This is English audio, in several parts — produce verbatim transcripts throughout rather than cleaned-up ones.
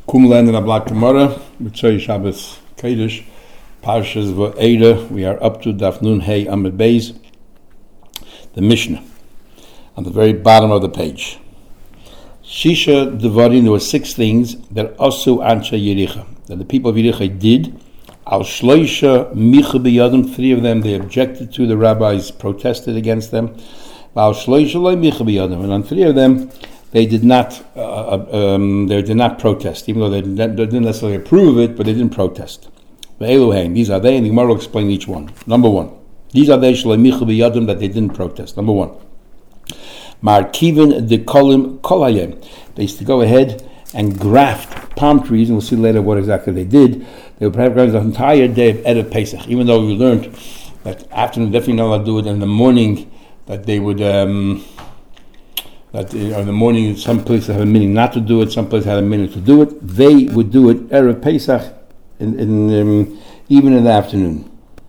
Kumland in a Black Gemara, B'tzoi Shabbos Kodesh, Parshas Va'era. We are up to Daf Nun Hey Amud Beis, the Mishnah, on the very bottom of the page. Shisha Devarim, there were six things that Asu Ansha Yericha, that the people of Yericha did. Al Shloisha Micha B'Yadam, three of them they objected to, the rabbis protested against them. Al Shloisha Lo Micha B'Yadam, and on three of them they did not uh, um, they did not protest, even though they didn't, they didn't necessarily approve of it, but they didn't protest. Ve'eluheim, these are they, and the Gemara will explain each one. Number one, these are they Shlo Micha B'Yadam, that they didn't protest. Number one, Markivin de Kolim Kolayim, they used to go ahead and graft palm trees, and we'll see later what exactly they did. They would perhaps graft the entire day of Erev Pesach, even though we learned that afternoon definitely not allowed to do it, and in the morning that they would, um, that you know, in the morning some places have a minute not to do it, some places had a minute to do it. They would do it Erev Pesach, in, in, um, even in the afternoon.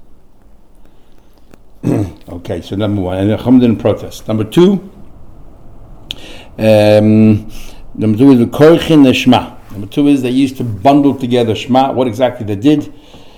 Okay, so number one, and the Chum didn't protest. Number two, um, number two is the Korchin the Shema. Number two is they used to bundle together Shema. What exactly they did,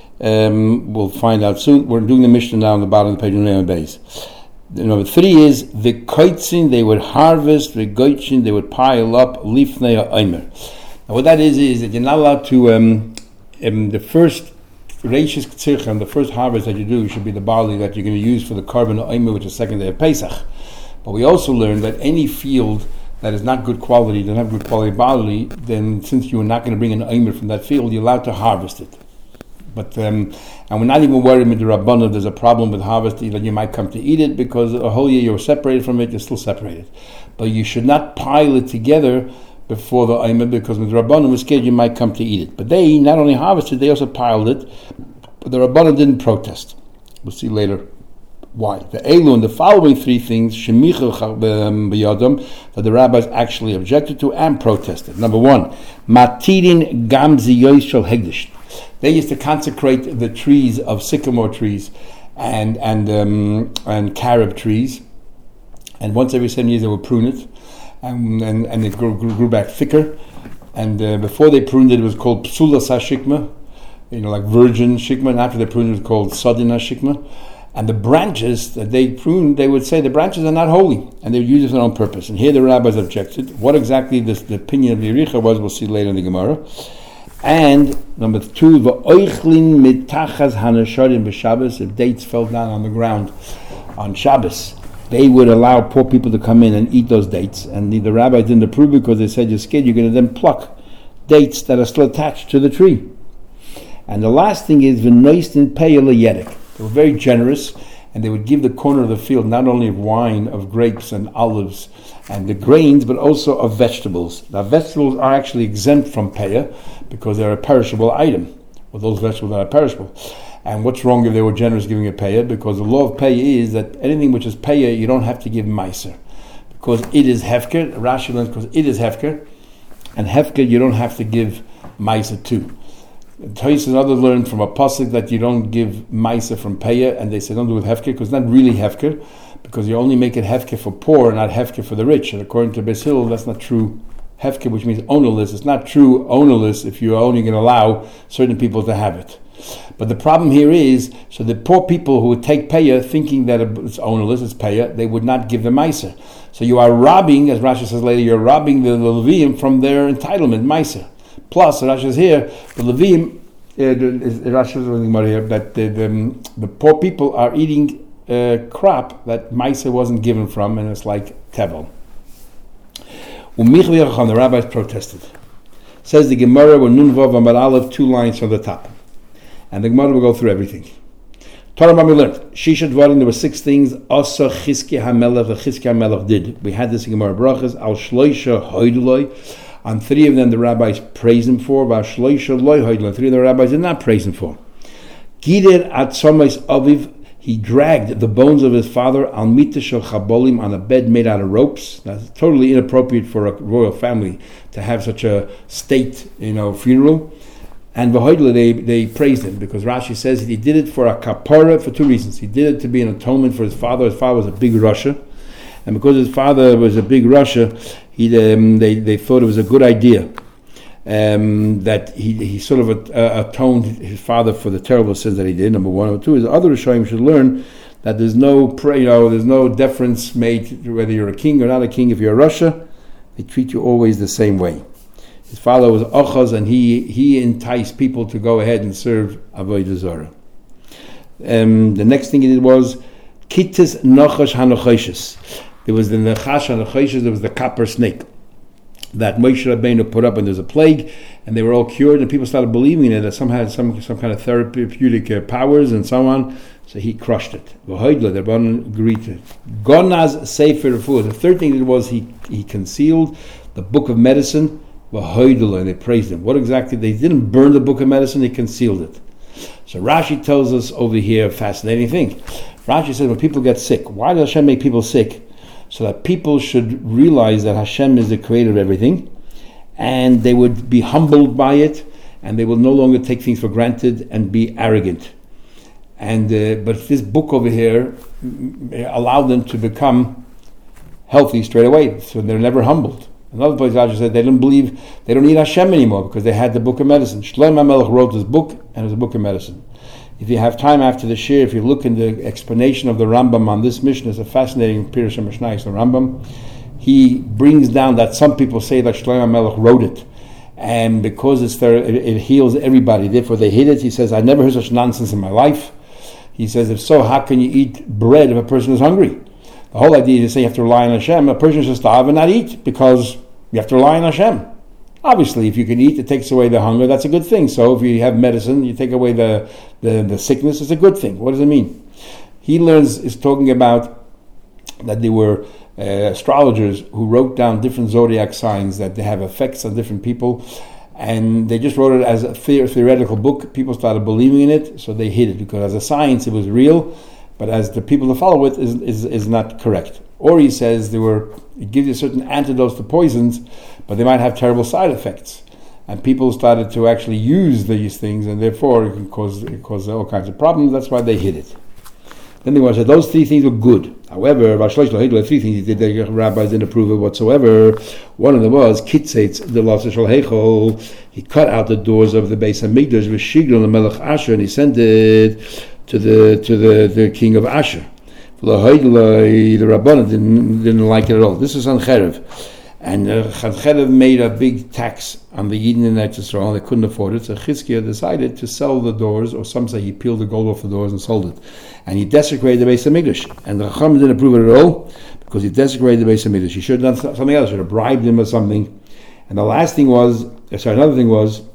um, we'll find out soon. We're doing the Mishnah now on the bottom of the page on the base. Number three is the Koitzin, they would harvest, the Goitchin, they would pile up, Lifnei Ha'omer. Now what that is, is that you're not allowed to, um, um, the first Reishis K'tzirchem, the first harvest that you do should be the barley that you're going to use for the Korban Ha'omer, which is second day of Pesach. But we also learned that any field that is not good quality, doesn't have good quality barley, then since you are not going to bring an Omer from that field, you're allowed to harvest it. But um, and we're not even worried with the Rabbanah, there's a problem with harvesting, that you might come to eat it, because a whole year you're separated from it, you're still separated. But you should not pile it together before the Omer, because with the Rabbanah we're scared you might come to eat it. But they not only harvested, they also piled it, but the Rabbanah didn't protest. We'll see later why. The Elu and the following three things, Shemicha B'Yadam, that the rabbis actually objected to and protested. Number one, Matirin Gamzi Yoshel Hegdish. They used to consecrate the trees of sycamore trees and and um, and carob trees, and once every seven years they would prune it, and and, and it grew, grew, grew back thicker. And uh, before they pruned it, it was called Psula Sashikma, you know, like virgin shikma. And after they pruned it, it was called Sadina Shikma. And the branches that they pruned, they would say the branches are not holy, and they would use it for their own purpose. And here the rabbis objected. What exactly this, the opinion of Yericha was, we'll see later in the Gemara. And number two, v'oichlin mitachas hanasharim b'Shabbos, if dates fell down on the ground on Shabbos, they would allow poor people to come in and eat those dates. And the, the rabbis didn't approve because they said, you're scared, you're going to then pluck dates that are still attached to the tree. And the last thing is v'noistin peyel yedek. They were very generous, and they would give the corner of the field not only of wine, of grapes and olives and the grains, but also of vegetables. Now, vegetables are actually exempt from payah because they're a perishable item. Well, those vegetables are perishable. And what's wrong if they were generous giving a payah? Because the law of payah is that anything which is payah, you don't have to give meiser, because it is hefker. Rashi learns because it is hefker, and hefker you don't have to give meiser to. Toys and others learned from a pasuk that you don't give meiser from payah, and they say don't do it hefker because it's not really hefker, because you only make it hefker for poor, not hefker for the rich. And according to Beis Hillel, that's not true hefker, which means ownerless. It's not true ownerless if you're only going to allow certain people to have it. But the problem here is, so the poor people who would take payah thinking that it's ownerless, it's payah, they would not give the meiser. So you are robbing, as Rashi says later, you're robbing the, the Leviim from their entitlement, meiser. Plus, Rashi is here, the Levim, uh, Rashi is running here, that the, the, the poor people are eating a crop that Maisa wasn't given from, and it's like Tevel. The rabbis protested. Says the Gemara, when Nun Vav Amar Aleph, two lines from the top. And the Gemara will go through everything. Torah Mami learned, Shisha Dvarim, there were six things, Asa Chizki HaMelech, the Chizki HaMelech did. We had this in Gemara Brachas, Al Shloisha Hoiduloi. On three of them, the rabbis praised him for. Three of the rabbis did not praise him for. Gider Atzomais Aviv, he dragged the bones of his father al mitashel chabolim, on a bed made out of ropes. That's totally inappropriate for a royal family to have such a state, you know, funeral. And v'hoidla, they they praised him because Rashi says that he did it for a kapara for two reasons. He did it to be an atonement for his father. His father was a big Russia. And because his father was a big Russia, he, um, they, they thought it was a good idea um, that he he sort of uh, atoned his father for the terrible sins that he did. Number one. Number two is other Rishonim should learn that there's no you know there's no deference made to whether you're a king or not a king. If you're a Russia, they treat you always the same way. His father was Achaz, and he he enticed people to go ahead and serve Avodah Zarah. Um, the next thing he did was Kittis Nachash Hanochoshes. There was the Nachash Hanochoshes. There was the copper snake that Moshe Rabbeinu put up when there's a plague, and they were all cured, and people started believing in it that somehow had some some kind of therapeutic uh, powers and so on. So he crushed it. V'hoidla, the Rabbanan agreed to it. Gonaz Sefer Refuah. The third thing was he he concealed the book of medicine. V'hoidla, and they praised him. What exactly? They didn't burn the book of medicine; they concealed it. So Rashi tells us over here a fascinating thing. Rashi says when people get sick, why does Hashem make people sick? So that people should realize that Hashem is the creator of everything, and they would be humbled by it, and they will no longer take things for granted and be arrogant. And uh, but this book over here allowed them to become healthy straight away, so they're never humbled. Another place Rashi said they didn't believe, they don't need Hashem anymore because they had the book of medicine. Shlomo HaMelech wrote this book, and it's a book of medicine. If you have time after the shir, if you look in the explanation of the Rambam on this mission, it's a fascinating Pirush HaMishnayos, the Rambam. He brings down that some people say that Shlomo HaMelech wrote it, and because it's there, it, it heals everybody, therefore they hid it. He says, I never heard such nonsense in my life. He says, if so, how can you eat bread if a person is hungry? The whole idea is to say you have to rely on Hashem. A person should starve and not eat because you have to rely on Hashem. Obviously, if you can eat, it takes away the hunger. That's a good thing. So if you have medicine, you take away the, the, the sickness. It's a good thing. What does it mean? He learns, is talking about that there were uh, astrologers who wrote down different zodiac signs that they have effects on different people. And they just wrote it as a the- theoretical book. People started believing in it, so they hid it. Because as a science, it was real. But as the people to follow it is, is, is not correct. Or he says there were, it gives you certain antidotes to poisons, but they might have terrible side effects. And people started to actually use these things, and therefore it can cause, it cause all kinds of problems. That's why they hid it. Then they want to say those three things were good. However, three things he did the rabbis didn't approve of whatsoever. One of them was Kitzetz the Lasa Shel Heichel. He cut out the doors of the Beis Hamikdash with Shigron the Melech Asher, and he sent it to the to the, the king of Asher. The Rabbanan didn't, didn't like it at all. This is on Cherev. And uh, Cherev made a big tax on the Yidden in Eretz Yisrael. They couldn't afford it. So Chizkiah decided to sell the doors, or some say he peeled the gold off the doors and sold it. And he desecrated the Beis Hamikdash. And the Chacham didn't approve it at all because he desecrated the Beis Hamikdash. He should have done something else. He should have bribed him or something. And the last thing was, sorry, another thing was,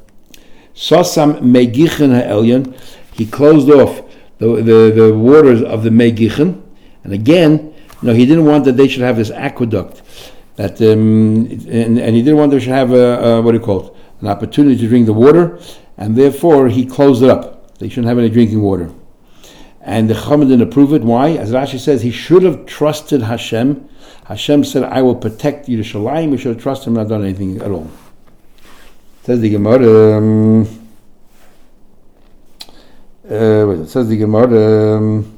Sosam Megichen HaElyon. He closed off the, the, the waters of the Megichen. And again, you know, he didn't want that they should have this aqueduct, that um, and, and he didn't want they should have a, a what do you call it, an opportunity to drink the water, and therefore he closed it up. They shouldn't have any drinking water. And the Chacham didn't approve it. Why? As Rashi says, he should have trusted Hashem. Hashem said, "I will protect Yerushalayim." He should have trusted him, not done anything at all. Says the Gemara. Um, uh, wait, it says the Gemara. Um,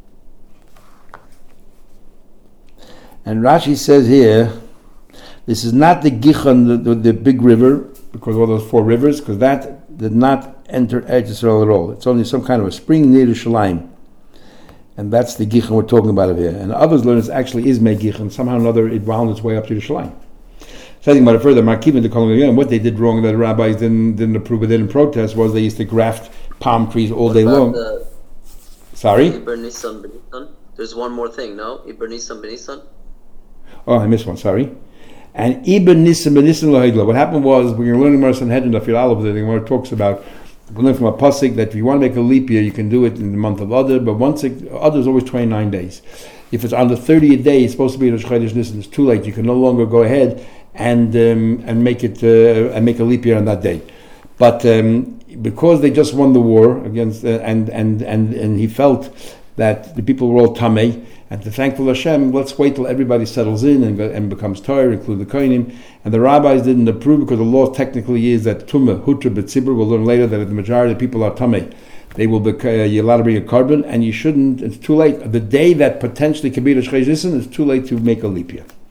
And Rashi says here, this is not the Gichon, the, the, the big river, because of all those four rivers, because that did not enter Eretz Yisrael at all. It's only some kind of a spring near Yerushalayim. And that's the Gichon we're talking about over here. And others learn it actually is Mei Gichon. Somehow or another it wound its way up to Yerushalayim. Saying about it further, Markivin the Kolam, what they did wrong that the rabbis didn't, didn't approve of, didn't protest, was they used to graft palm trees all day long. The, Sorry? Iber Nisan B'Nisan. There's one more thing, no? Iber Nisan B'Nisan. Oh, I missed one, sorry. And Ibn Nisim ben Nisim Lahidla. What happened was, when you're learning Mar Sanhedrin, the Filal, the Gemara talks about, we learn from a pasuk that if you want to make a leap year, you can do it in the month of Adar, but once it, Adar is always twenty-nine days. If it's on the thirtieth day, it's supposed to be in Rosh Chodesh Nisan, it's too late. You can no longer go ahead and um, and make it uh, and make a leap year on that day. But um, because they just won the war against, uh, and, and, and, and he felt that the people were all tamei, and to thankful Hashem, let's wait till everybody settles in and, and becomes Torah, including the Kohanim. And the rabbis didn't approve because the law technically is that Tumah, Hutra, B'tzibur, we'll learn later that the majority of people are Tameh. They will be, uh, you're allowed to bring a carbon, and you shouldn't, it's too late. The day that potentially can be the Shchei Nisan, it's too late to make a leap year.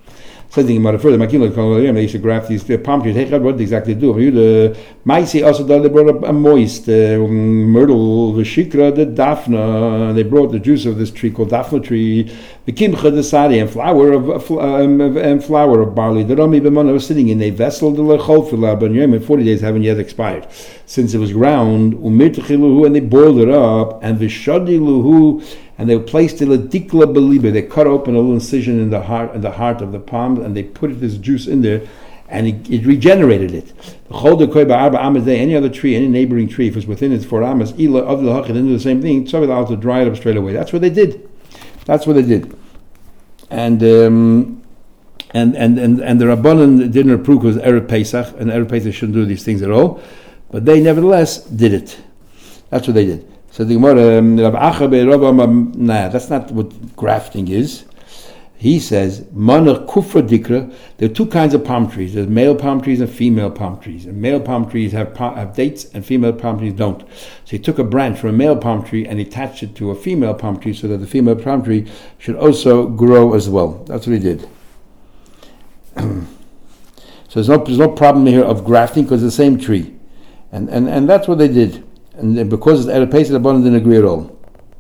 Says the Gemara further, they used to graft these palm trees. Hey, what did they exactly do? The Maisi also they brought a moist uh, myrtle, the shikra, the daphna. They brought the juice of this tree called daphna tree, the kimcha, the sadi, and flour of um, and flour of barley. The rami b'mana was sitting in a vessel, the lechol filah, but in forty days haven't yet expired, since it was ground. Umirtchiluhu, and they boiled it up, and v'shadiluhu. And they placed it a dikla beliba. They cut open a little incision in the heart, in the heart of the palm, and they put this juice in there, and it, it regenerated it. Any other tree, any neighboring tree, if it was within its four amas, ila of the hachid, into the same thing, so they'll have to dry it up straight away. That's what they did. That's what they did. And um, and and and and the Rabbanan didn't approve because Erev Pesach, and Erev Pesach shouldn't do these things at all, but they nevertheless did it. That's what they did. So the Gemara, um, nah, that's not what grafting is. He says, Mana kufra dikra. There are two kinds of palm trees. There's male palm trees and female palm trees. And male palm trees have, have dates, and female palm trees don't. So he took a branch from a male palm tree and he attached it to a female palm tree so that the female palm tree should also grow as well. That's what he did. So there's no, there's no problem here of grafting because it's the same tree. And, and, and that's what they did. And because it's Erev Pesach, the Rabbanan didn't agree at all.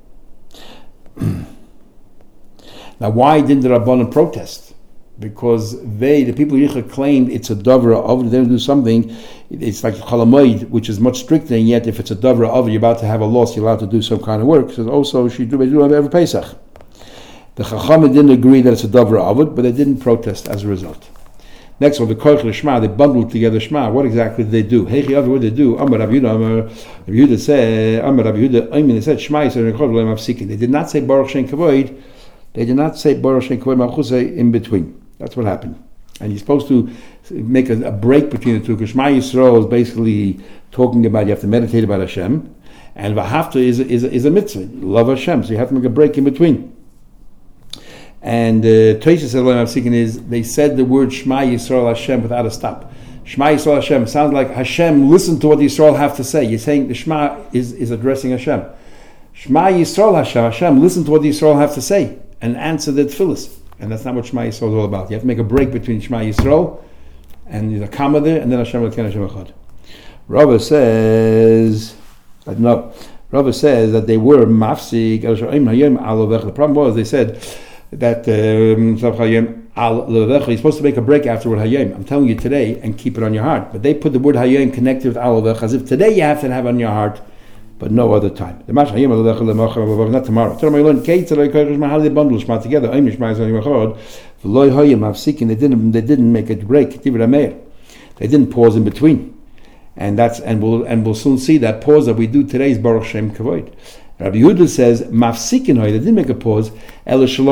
Now, why didn't the Rabbanan protest? Because they, the people of Yichud, claimed it's a davra of, they don't do something, it's like Chalamoid, which is much stricter, and yet if it's a davra of, you're about to have a loss, you're allowed to do some kind of work. So also, she do, they do Erev Pesach. The Chachamim didn't agree that it's a davra of it, but they didn't protest as a result. Next one, the Koich Shema, they bundled together Shema. What exactly did they do? Hey, what did they do? Amar Rav Yehuda, Amar Rav Yehuda said, Amar Rav Yehuda, I mean, they said Shema Yisrael Rechov Lo Mafsikin. They did not say Baruch Shem Kavod. They did not say Baruch Shem Kavod Malchusei in between. That's what happened. And you're supposed to make a, a break between the two. Because Shema Yisrael is basically talking about you have to meditate about Hashem, and V'hafta is is is a mitzvah, love Hashem. So you have to make a break in between. And Tosha said, is they said the word Shema Yisrael Hashem without a stop. Shema Yisrael Hashem sounds like Hashem, listen to what the Yisrael have to say. You're saying the Shema is, is addressing Hashem. Shema Yisrael Hashem, Hashem, listen to what the Yisrael have to say and answer the tefillas. And that's not what Shema Yisrael is all about. You have to make a break between Shema Yisrael and there's a comma there, and then Hashem Elokeinu Hashem Echad. Rava says, no, Rava says that they were mafsik. The problem was they said that um, you're supposed to make a break after the word hayom. I'm telling you today, and keep it on your heart. But they put the word hayom connected with alavech, as if today you have to have it on your heart, but no other time. The mash hayom alavech not tomorrow. How do they bundle Shema together? They didn't. They didn't make a break. They didn't pause in between, and that's and we'll and we'll soon see that pause that we do today is Baruch Shem Kavod. Rabbi Yehuda says, "Mafsikin hoy." They didn't make a pause. They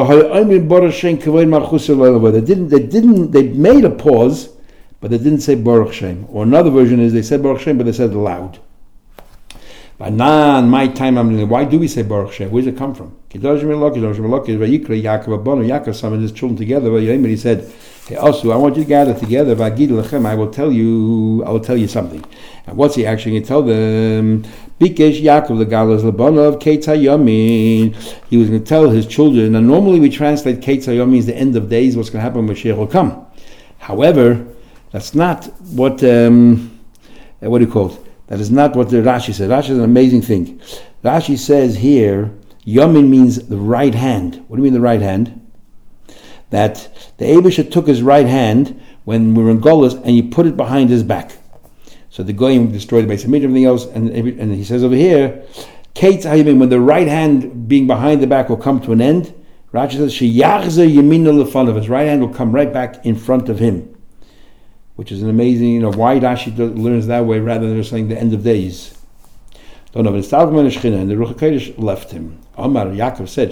didn't. They didn't. They made a pause, but they didn't say Baruch Shem. Or another version is they said Baruch Shem, but they said it loud. By now, in my time, I'm mean, why do we say Baruch Shem? Where does it come from? Yaakov summoned his children together. He said, "Hey, also, I want you to gather together. I will tell you. I will tell you something." And what's he actually going to tell them? Bikesh Yaakov the Galas Labanov Ketz Hayamin. He was going to tell his children. Now, normally we translate Ketz Hayamin means the end of days. What's going to happen when Mashiach will come? However, that's not what. Um, what do you call it? That is not what the Rashi said. Rashi is an amazing thing. Rashi says here, Yamin means the right hand. What do you mean the right hand? That the Eibusha took his right hand when we were in Golas and he put it behind his back. So the Goyim destroyed the base of meat and everything else, and, and he says over here, Ketz Hayamin, when the right hand being behind the back will come to an end, Rashi says, Sheyachzer Yamina Lefanav, his right hand will come right back in front of him. Which is an amazing, you know, why Rashi learns that way rather than saying the end of days. Don't know, but it's Talmud Shechina, and the Ruach HaKodesh left him. Omar, Yaakov said,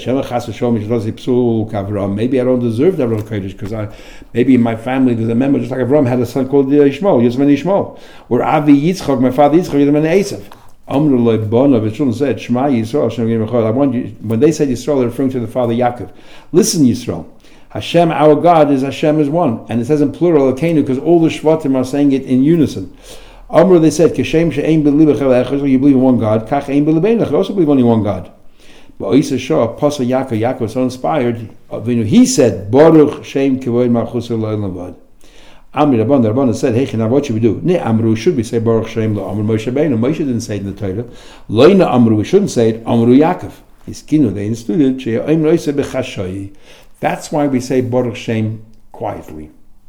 maybe I don't deserve that Ruach HaKodesh, because I, maybe in my family there's a member, just like Avram had a son called Yishmael, Yisman Yishmael. Or Avi Yitzchak, my father Yitzchak, Yisman Esav. Omar loy Bona, the children said, Shema Yisrael, I want you, when they said Yisrael, they're referring to the father Yaakov. Listen, Yisrael. Hashem, our God, is Hashem is one. And it says in plural, Elokeinu, because all the Shvatim are saying it in unison. Amr, they said, Kashem she'ein b'libecha le'echaz, you believe in one God. Kach ein b'libenecha, you also believe only one God. But Isa Shah, Apostle Yaakov, Yaakov was so inspired. He said, Baruch Shem Kivod Malchus L'Olam. Amri Rabban, the Rabban said, hey, now what should we do? Ne Amru, should we say Baruch Shem Lo Amru Moshe Rabbeinu? Moshe didn't say it in the Torah. Loina Amru, we shouldn't say it. Amru Yaakov. Iskinu, they understood it. That's why we say Baruch Shem quietly.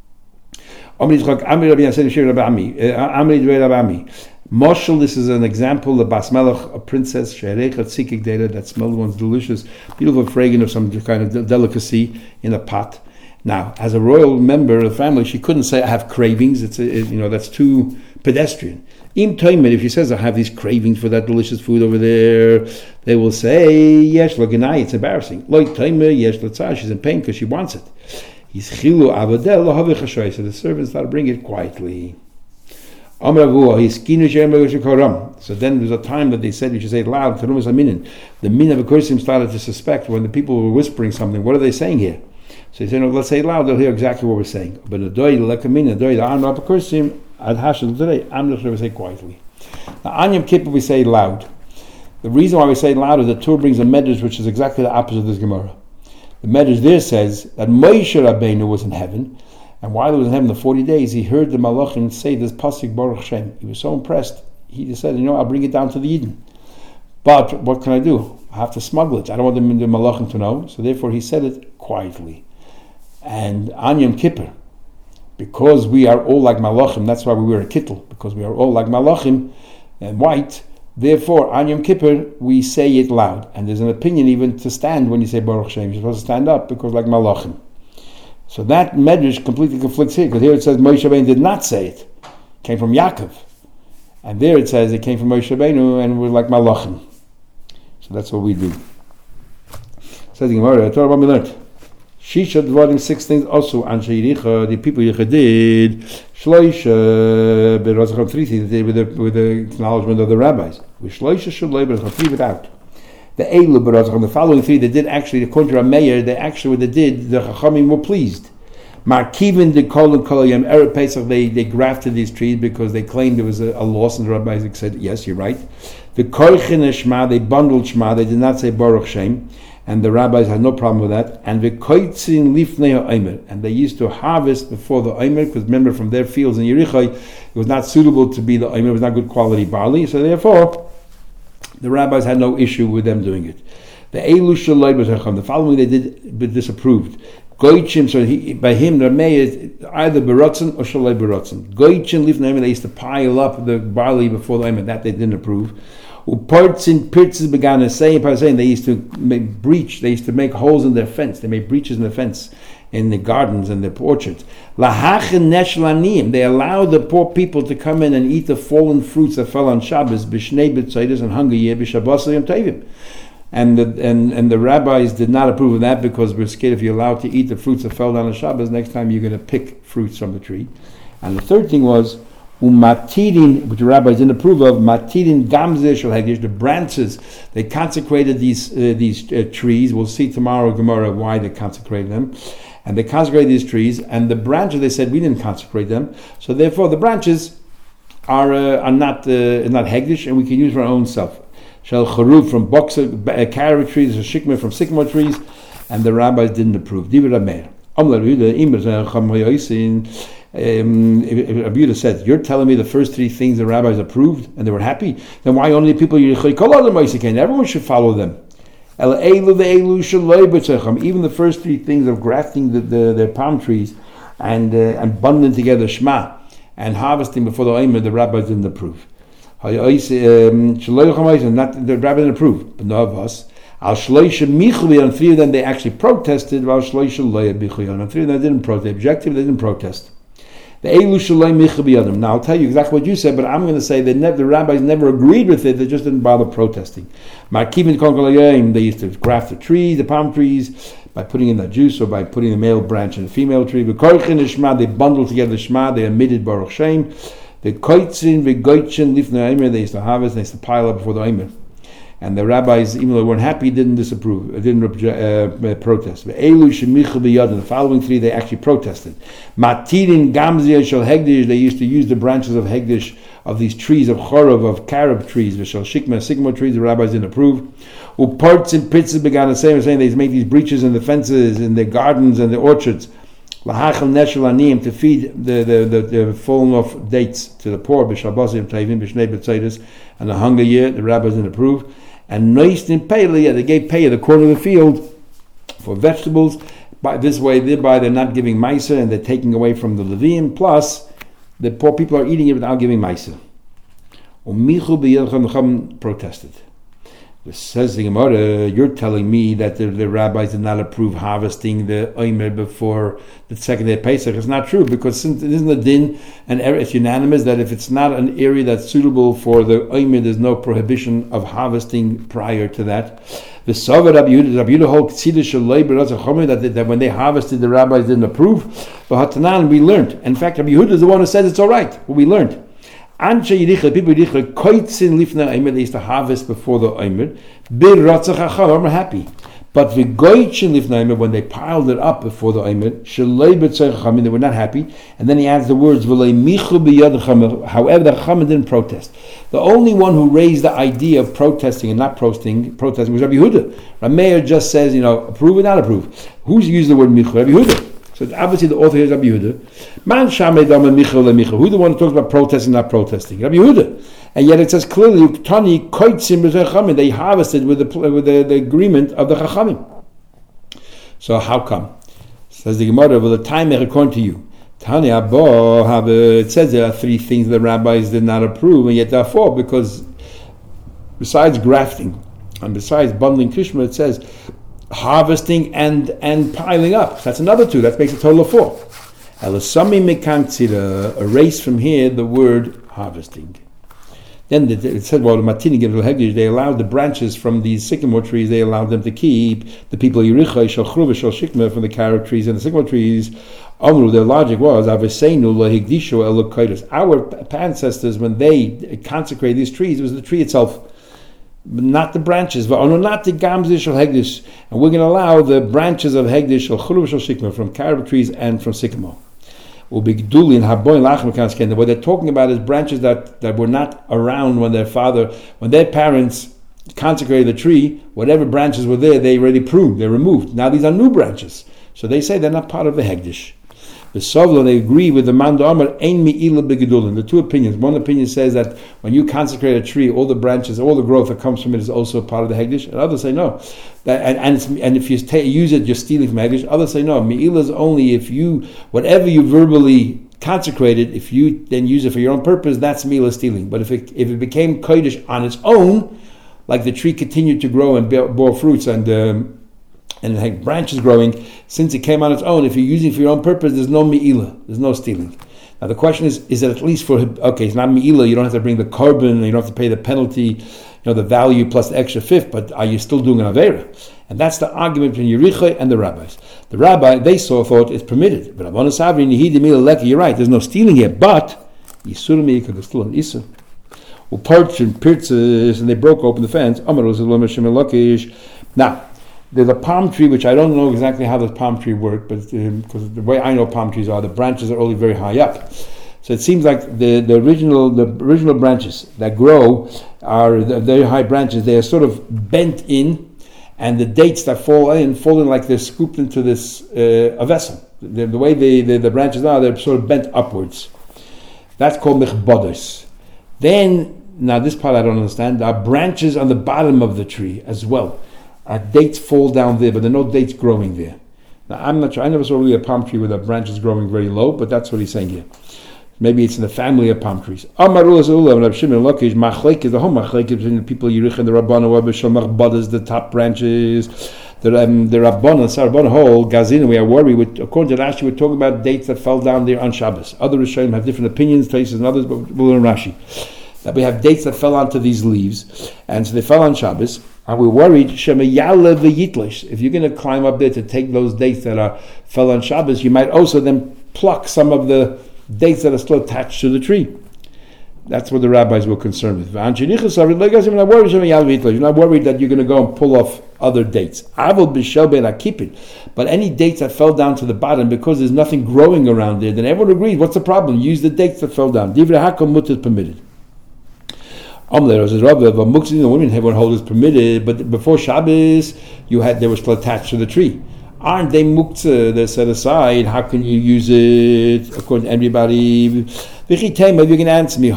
Moshel, this is an example, the Bas Melech, a princess, She'erecha Tzikik Data, that smelled one's delicious, beautiful fragrance of some kind of delicacy in a pot. Now, as a royal member of the family, she couldn't say, I have cravings. It's a, it, you know, that's too pedestrian. Im Toimet, if she says, I have these cravings for that delicious food over there, they will say, Yesh Laganai, it's embarrassing. Loit Toimet, Yesh Latzah, she's in pain because she wants it. He's Chilu Avadel, Lahavich so the servants start to bring it quietly. So then there's a time that they said you should say it loud. The min of a Kursim started to suspect when the people were whispering something, what are they saying here? So he said, no, let's say it loud, they'll hear exactly what we're saying. But the doy, the lekamin, the doy, the arm of a Kursim, I'd hashel today, I'm not sure we say quietly. Now, on Yom Kippur we say it loud. The reason why we say it loud is the Torah brings a medrash which is exactly the opposite of this Gemara. The medrash there says that Moshe Rabbeinu was in heaven, and while he was in heaven the forty days, he heard the Malachim say this pasuk Baruch Shem. He was so impressed, he just said, you know, I'll bring it down to the Eden. But what can I do? I have to smuggle it. I don't want them, the Malachim to know, so therefore he said it quietly. And on Yom Kippur, because we are all like Malachim, that's why we wear a kittel, because we are all like Malachim and white, therefore on Yom Kippur we say it loud. And there's an opinion even to stand when you say Baruch Shem. You're supposed to stand up because like Malachim. So that medrash completely conflicts here, because here it says Moshe Rabbeinu did not say it. It came from Yaakov. And there it says it came from Moshe Rabbeinu and we're like Malachim. So that's what we do. Says the Gemara, Torah what we learned. Shisha dvarim, six things also Anshe Yericha, the people Yericha did. Shloisha berazacham, three things they did with the, with the acknowledgement of the rabbis. With Shloisha shaloi berazacham, three without. The Eilu berazacham, the following three they did actually, according to Rameir, they actually what they did, the Chachamim were pleased. Markivin de kol and kol yom erev Pesach, they they grafted these trees because they claimed there was a, a loss, and the rabbis said, yes, you're right. The koichin Shema, they bundled Shema, they did not say Baruch Shem. And the rabbis had no problem with that. And v'koitzin lifnei ha'omer, and they used to harvest before the omer, because remember from their fields in Yericho, it was not suitable to be the omer, it was not good quality barley, so therefore the rabbis had no issue with them doing it. The elu shaloi b'zecham, the following they did but disapproved. Goichim, so he, by him the mayor either berotzen or shaloi berotzen. Goichim lifnei ha'omer, they used to pile up the barley before the omer, that they didn't approve. Parts in pirtzes began to say, they used to make breach, they used to make holes in their fence, they made breaches in the fence in the gardens and the orchards. Lahachen neshlanim, they allowed the poor people to come in and eat the fallen fruits that fell on Shabbos, b'shnei b'tzeidos and hunger year, b'shabbos yom tovim. And the and, and the rabbis did not approve of that because we're scared if you're allowed to eat the fruits that fell down on Shabbos, next time you're going to pick fruits from the tree. And the third thing was, Umatirin, which the rabbis didn't approve of, Matirin Gamze Shel Hegesh, the branches, they consecrated these uh, these uh, trees. We'll see tomorrow, Gemara, why they consecrated them. And they consecrated these trees, and the branches, they said, we didn't consecrate them. So therefore, the branches are uh, are not uh, not Hegesh, and we can use for our own self. Shel Charuf from boxer, uh, carrot trees, shikmah from sycamore trees, and the rabbis didn't approve. Divrei Rameir. Amar Yehuda, Imar Chacham Yosin. Um, Rabbi Yehuda said, you're telling me the first three things the rabbis approved and they were happy, then why only people everyone should follow them? Even the first three things of grafting the, the, their palm trees and uh, and bundling together Shema and harvesting before the Omer, the rabbis didn't approve. Um, not, the rabbis didn't approve, but no of us. Al Shloisha Michli, on three of them they actually protested. Al Shloisha Loya Bichli, on three of them they didn't protest. They objected, they didn't protest. The Elu Shalei Michli Adam. Now I'll tell you exactly what you said, but I'm going to say that never, the rabbis never agreed with it. They just didn't bother protesting. Markivin Kol Kolayim, they used to graft the trees, the palm trees, by putting in the juice or by putting a male branch in a female tree. But Korchin Shema, they bundled together the Shema. They omitted Baruch Shem. The Koitzin, the Goitzin, Lifnei Omer, they used to harvest, they used to pile up before the Omer. And the rabbis, even though they weren't happy, didn't disapprove, didn't uh, protest. The following three, they actually protested. Matirin gamzia shel hegdish, they used to use the branches of hegdish, of these trees of chorov, of carob trees, v'shel shikma, sycamore trees, the rabbis didn't approve. Uparts and pits began to say, saying they make these breaches in the fences, in the gardens and the orchards. Lahachal neshel aniyim, to feed the, the, the, the fallen off dates to the poor, b'shabasim tayvim, b'shnei b'tzeidas, and the hunger year, the rabbis didn't approve. And noist in payli, they gave pay at the corner of the field for vegetables. By this way, thereby they're not giving maisa and they're taking away from the Leviim. Plus, the poor people are eating it without giving maisa. Umichu b'yelchem protested. It says the Gemara, you're telling me that the, the rabbis did not approve harvesting the omer before the second day of Pesach. It's not true, because since it isn't a din, and it's unanimous that if it's not an area that's suitable for the omer, there's no prohibition of harvesting prior to that. The Sava Rabbi Yehuda, Rabbi Yehuda holds that, that when they harvested, the rabbis didn't approve. But Hatanan, we learned. In fact, Rabbi Yehuda is the one who says it's all right. What we learned. Anshe Yericha, people Yericha, koitzin lifna omer, they used to harvest before the omer. Bir ratzach achal, I'm happy. But the goychin lifna omer, when they piled it up before the omer, shalei b'tzei chachamim, they were not happy. And then he adds the words, v'lei michu b'yad chachamim. However, the chachamim didn't protest. The only one who raised the idea of protesting and not protesting, protesting was Rabbi Yehuda. Rabbi Meir just says, you know, approve or not approve. Who's used the word michu? Rabbi Yehuda. So obviously the author here is Rabbi Yehuda. Man shamei dama michu le'michu. Who's the one who talks about protesting, not protesting? Rabbi Yehuda. And yet it says clearly, Tani koitzim b'zeh chachamim. They harvested with the with the, the agreement of the chachamim. So how come? Says the Gemara, well, the time according to you. Tani Abba have it says there are three things the rabbis did not approve, and yet there are four, because besides grafting and besides bundling kishma, it says harvesting and and piling up. So that's another two. That makes a total of four. Elasami mekantzira, erase from here the word harvesting. Then it said, well, the Matini gives Hegdish, they allowed the branches from these sycamore trees, they allowed them to keep the people of Yericha, Shel Chruva, Shel Shikma, from the carob trees and the sycamore trees. Amru, their logic was, Aveseinu lahigdisho elokoides. Our ancestors, when they consecrated these trees, it was the tree itself, not the branches. Not the gamzi shel Hegdish. And we're going to allow the branches of Hegdish, Shel Chruva, Shel Shikma, from carob trees and from sycamore. What they're talking about is branches that, that were not around when their father, when their parents consecrated the tree. Whatever branches were there, they already pruned, they removed. Now these are new branches, so they say they're not part of the Hegdish. The Sovla, they agree with the Manda Amar, Ein Mi'ila Begedulin. The two opinions. One opinion says that when you consecrate a tree, all the branches, all the growth that comes from it is also part of the Hegdish. And others say no. That, and and, it's, and if you ta- use it, you're stealing from Hegdish. Others say no. Mi'ila is only if you, whatever you verbally consecrated, if you then use it for your own purpose, that's Mi'ila stealing. But if it, if it became Kodesh on its own, like the tree continued to grow and bear, bore fruits and... Um, and it had branches growing, since it came on its own, if you're using it for your own purpose, there's no mi'ila, there's no stealing. Now the question is, is it at least for, okay, it's not mi'ila, you don't have to bring the carbon, you don't have to pay the penalty, you know, the value plus the extra fifth, but are you still doing an avera? And that's the argument between Yericha and the rabbis. The rabbi, they saw, thought it's permitted. But Abana Savri, Nihidi Mila Leki, you're right, there's no stealing here, but Yisur Me'ika, there's still an Isur. Uparch and Pirtzes, and they broke open the fence. Now, there's a palm tree, which I don't know exactly how the palm tree worked, but because um, the way I know palm trees are, the branches are only very high up. So it seems like the, the original the original branches that grow are the very high branches. They are sort of bent in, and the dates that fall in fall in like they're scooped into this uh, a vessel. The, the way they, the, the branches are, they're sort of bent upwards. That's called mechbodos. Then, now this part I don't understand. There are branches on the bottom of the tree as well. Uh, dates fall down there, but there are no dates growing there. Now, I'm not sure. I never saw really a palm tree with the branches growing very low, but that's what he's saying here. Maybe it's in the family of palm trees. Amarul is Ula, Rab Shimon Lakish, Machlek is the home Machlek between the people Yerich and the Rabbana, Wabishal Machbadas, the top branches. The um, the Rabbana, Sarabana whole Gazina, we are worried with, according to Rashi, we're talking about dates that fell down there on Shabbos. Other Rishonim have different opinions, places and others, but we'll learn Rashi. That we have dates that fell onto these leaves, and so they fell on Shabbos. And we're worried, if you're going to climb up there to take those dates that are fell on Shabbos, you might also then pluck some of the dates that are still attached to the tree. That's what the rabbis were concerned with. You're not worried, you're not worried that you're going to go and pull off other dates. But any dates that fell down to the bottom, because there's nothing growing around there, then everyone agrees, what's the problem? Use the dates that fell down. Divrei hakol mutter is permitted. The women, everyone holds is permitted, but before Shabbos, you had they were still attached to the tree. Aren't they muktzah? They're set aside. How can you use it according to everybody? Maybe you can answer me.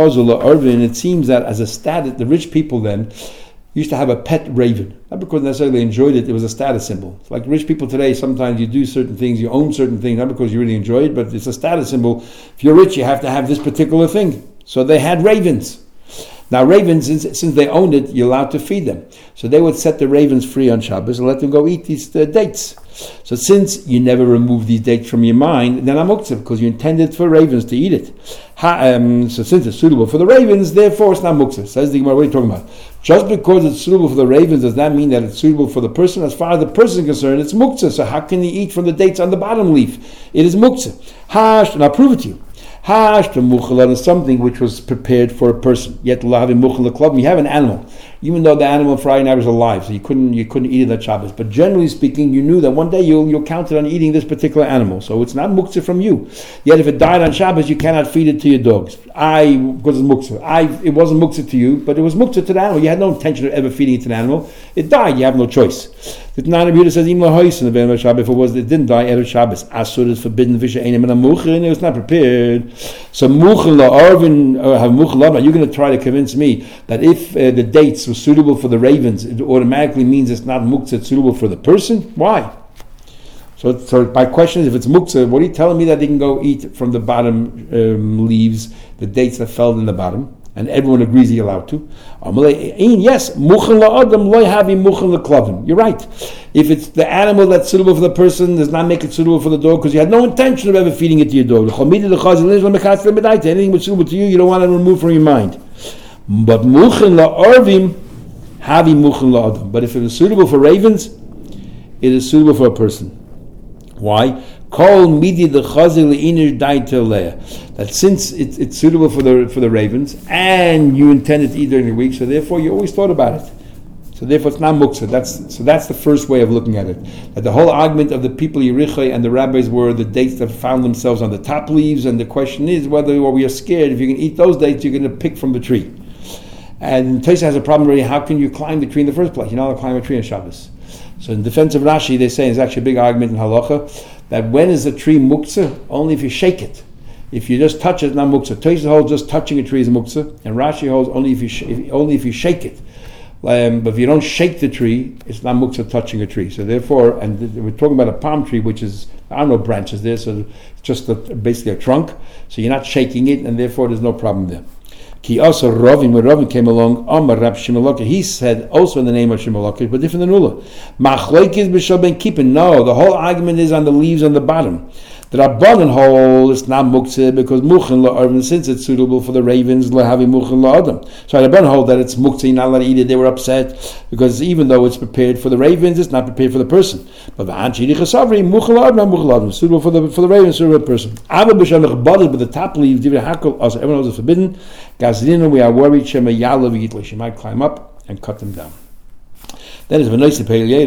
It seems that as a status, the rich people then used to have a pet raven. Not because necessarily they enjoyed it, it was a status symbol. It's like rich people today, sometimes you do certain things, you own certain things, not because you really enjoy it, but it's a status symbol. If you're rich, you have to have this particular thing. So they had ravens. Now ravens, since, since they owned it, you're allowed to feed them. So they would set the ravens free on Shabbos and let them go eat these uh, dates. So since you never remove these dates from your mind, then I'm muktzah, because you intended for ravens to eat it. Ha, um, so since it's suitable for the ravens, therefore it's not muktzah. Says the Gemara, what are you talking about? Just because it's suitable for the ravens does that mean that it's suitable for the person? As far as the person is concerned, it's muktzah. So how can he eat from the dates on the bottom leaf? It is muktzah. Hash, and I'll prove it to you. Hash to muchal is something which was prepared for a person. Yet you have an animal, even though the animal Friday night was alive, so you couldn't you couldn't eat it at Shabbos. But generally speaking, you knew that one day you'll you'll count it on eating this particular animal, so it's not muktzah from you. Yet if it died on Shabbos, you cannot feed it to your dogs. I because it's muktzah. I it wasn't muktzah to you, but it was muktzah to the animal. You had no intention of ever feeding it to an animal. It died. You have no choice. The Tanna B'Yehuda says even lahois in the Ben Shabbos. If it was it didn't die erev Shabbos, asur is forbidden. Fish einim and a muchin. It was not prepared. So muchin la'arvin or have muchin la'arvin. You're going to try to convince me that if uh, the dates were suitable for the ravens, it automatically means it's not muktzah, it's suitable for the person? Why? So, so my question is, if it's muktzah, what are you telling me that they can go eat from the bottom um, leaves, the dates that fell in the bottom, and everyone agrees you're allowed to? Yes, muchan la'adam loy havi muchan la'klavim. You're right. If it's the animal that's suitable for the person, does not make it suitable for the dog, because you had no intention of ever feeding it to your dog. Anything that's suitable to you, you don't want to remove from your mind. But muchan la'arvim havi muchan la'adam. But if it is suitable for ravens, it is suitable for a person. Why? Kol midi the chazil le'inir daiteleh. That since it, it's suitable for the for the ravens, and you intended to eat during the week, so therefore you always thought about it. So therefore it's not muktzah. That's so that's the first way of looking at it. That the whole argument of the people Yerichai and the rabbis were the dates that found themselves on the top leaves, and the question is whether or we are scared if you can eat those dates, you're going to pick from the tree. And Tosha has a problem really. How can you climb the tree in the first place? You're not going to climb a tree on Shabbos. So in defense of Rashi, they say it's actually a big argument in Halacha that when is a tree muktzah? Only if you shake it. If you just touch it, it's not muktzah. Tosha holds just touching a tree is muktzah, and Rashi holds only if you sh- if, only if you shake it. Um, but if you don't shake the tree, it's not muktzah touching a tree. So therefore, and th- we're talking about a palm tree, which is there are no branches there, so it's just a, basically a trunk. So you're not shaking it, and therefore there's no problem there. Ki also Ravin, when Ravin came along, Amar Rab Shimon, he said also in the name of Shimon, but different than Ula. Machlekes b'shal ben kippin. No, the whole argument is on the leaves on the bottom. The Rabbanan hole is not muktzah because muchin la'arvin, since it's suitable for the ravens, lahavi muchin la'adam. So the Rabbanan hold that it's muktzah, you're not allowed to eat it. They were upset because even though it's prepared for the ravens, it's not prepared for the person. But the anchi chasavri muchin la'adam, muchin la'adam, suitable for the for the ravens, suitable for the person. Abba b'shal nechbaded, but the top leaves, divrei hakol, also everyone knows it's forbidden. Gazlinu, we are worried shema yalav yitla, she might climb up and cut them down. Then it's a nice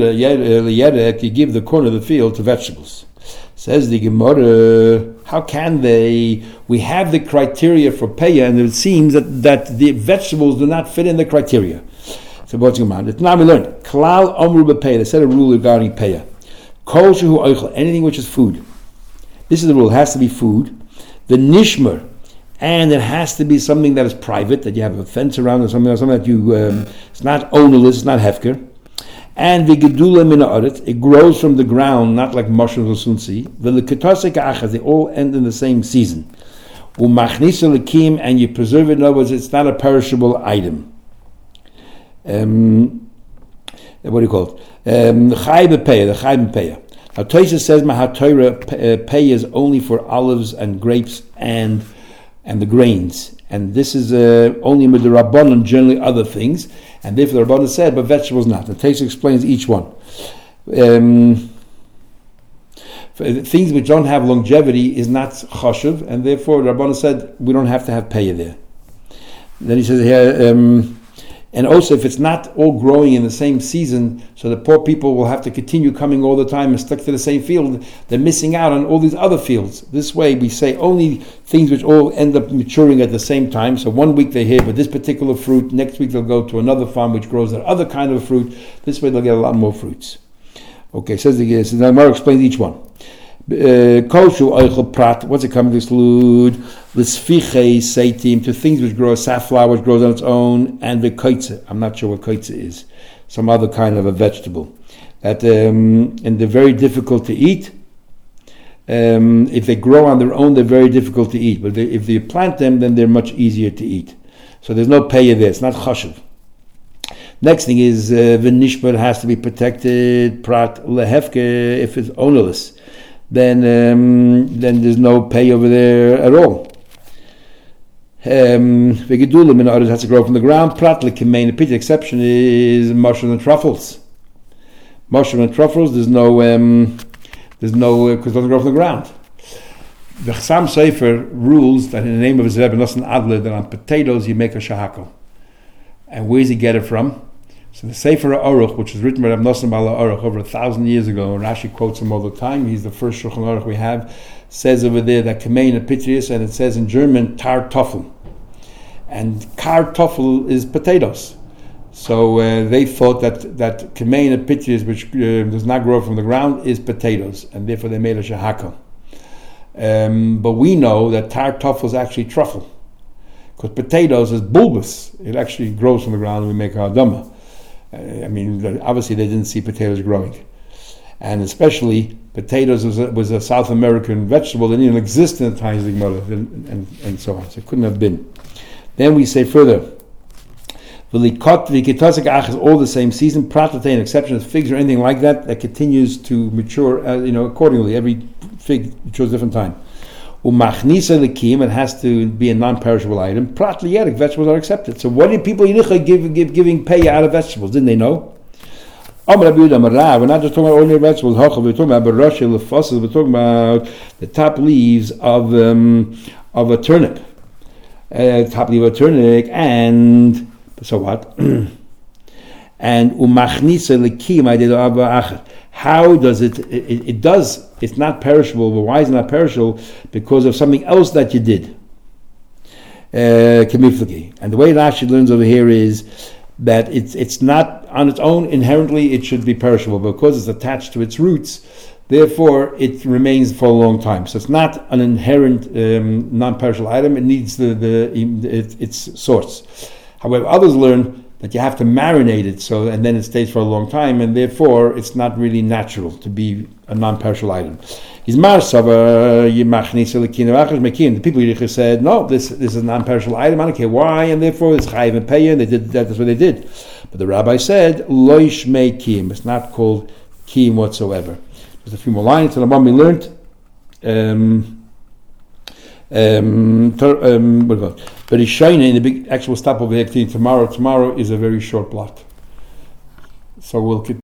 to you give the corner of the field to vegetables. Says the Gemara, how can they? We have the criteria for payah, and it seems that, that the vegetables do not fit in the criteria. So what's going on? It's now we learned. Klal amru b'payah. They said a rule regarding payah. Kol shehu oichel, anything which is food. This is the rule. It has to be food. The nishmer, and it has to be something that is private, that you have a fence around, or something, or something that you. Um, it's not ownerless. It's not hefker. And the gedula min haaretz, it grows from the ground, not like mushrooms or sunsi. V'leketosek achas, they all end in the same season. U'machnisa lekim, and you preserve it. In other words, it's not a perishable item. Um, what do you call it? Um, the chay b'peya, the chay b'peya. Now Tosha says mahatorah pay is only for olives and grapes and and the grains, and this is uh, only with the Rabbanon, generally other things. And therefore the Rabbanan said, but vegetables not. The Tosha explains each one. Um, things which don't have longevity is not chashuv, and therefore the Rabbanan said we don't have to have payah there. Then he says here, um, and also if it's not all growing in the same season, so the poor people will have to continue coming all the time and stuck to the same field, they're missing out on all these other fields. This way we say only things which all end up maturing at the same time. So one week they're here with this particular fruit, next week they'll go to another farm which grows that other kind of fruit. This way they'll get a lot more fruits. Okay, says the so now Mar explains each one. Koshu oichel prat, what's it coming to exclude? L'sfiche seitim, to things which grow, safflower which grows on its own, and the koitze. I'm not sure what koitze is. Some other kind of a vegetable. That um, and they're very difficult to eat. Um, if they grow on their own, they're very difficult to eat. But they, if you plant them, then they're much easier to eat. So there's no payah there. It's not chashuv. Next thing is the uh, nishbar has to be protected. Prat lehefke, if it's ownerless. Then, um, then there's no pay over there at all. Vegedulim um, in others has to grow from the ground. Pratlik main the exception is mushroom and truffles. Mushroom and truffles, there's no, um, there's no because uh, it doesn't grow from the ground. The Chassam Sofer rules that in the name of his Rebbe Nosson Adler that on potatoes you make a shahakal. And where does he get it from? So the Sefer Aruch, which was written by Rav Nosson Bala Aruch over a thousand years ago, and Rashi quotes him all the time, he's the first Shulchan Aruch we have, says over there that Kamein and Pitrius, and it says in German, Tar Toffel. And Kar Toffel is potatoes. So uh, they thought that, that Kamein and Pitrius, which uh, does not grow from the ground, is potatoes, and therefore they made a shahakal. Um, but we know that Tar Toffel is actually truffle. Because potatoes is bulbous. It actually grows from the ground and we make a hadamah. I mean, obviously they didn't see potatoes growing. And especially, potatoes was a, was a South American vegetable that didn't exist in the times of the Gemara, and, and, and so on. So it couldn't have been. Then we say further, all the same season, pratate, an exception of figs or anything like that, that continues to mature, uh, you know, accordingly. Every fig matures different time. Umachnisa lekim, it has to be a non-perishable item. Prat liyerik, vegetables are accepted. So what did people Yericha give, give giving pay out of vegetables? Didn't they know? We're not just talking about ordinary vegetables. We're talking about barashil, fossils. We're talking about the top leaves of um, of a turnip, uh, top leaf of a turnip, and so what? And umachnisa lekim, I did abba. How does it, it? It does. It's not perishable. But why is it not perishable? Because of something else that you did. Uh, and the way Rashi learns over here is that it's it's not on its own inherently. It should be perishable because it's attached to its roots. Therefore, it remains for a long time. So it's not an inherent um, non-perishable item. It needs the the it, its source. However, others learn that you have to marinate it, so and then it stays for a long time, and therefore it's not really natural to be a non-perishable item. The people Yericha said, no, this this is a non-perishable item. I don't care why, and therefore it's chayiv and payah, and they did that. That's what they did. But the rabbi said, lo yishmei kiyim. It's not called kiyim whatsoever. There's a few more lines. And the one we learned. Um, Um, um, what about? But it's shiny in the big actual stop over here tomorrow. Tomorrow is a very short blot, so we'll keep.